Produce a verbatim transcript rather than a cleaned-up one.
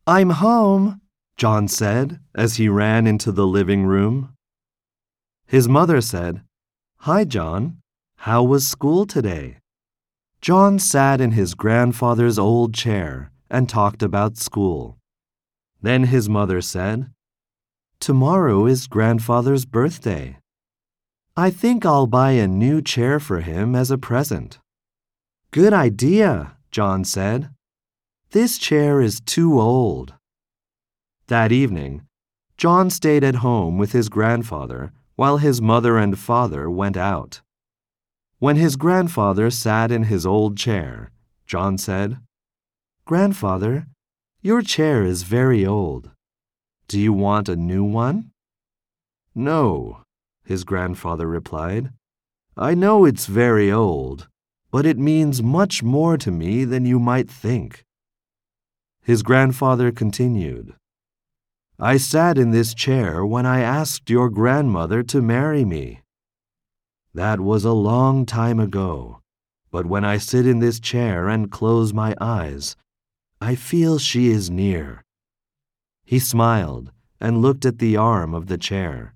I'm home, John said as he ran into the living room. His mother said, "Hi, John. How was school today?" John sat in his grandfather's old chair and talked about school. Then his mother said, "Tomorrow is grandfather's birthday. I think I'll buy a new chair for him as a present." "Good idea," John said. "This chair is too old." That evening, John stayed at home with his grandfather while his mother and father went out. When his grandfather sat in his old chair, John said, "Grandfather, your chair is very old. Do you want a new one?" "No," his grandfather replied. "I know it's very old, but it means much more to me than you might think." His grandfather continued, "I sat in this chair when I asked your grandmother to marry me. That was a long time ago, but when I sit in this chair and close my eyes, I feel she is near." He smiled and looked at the arm of the chair.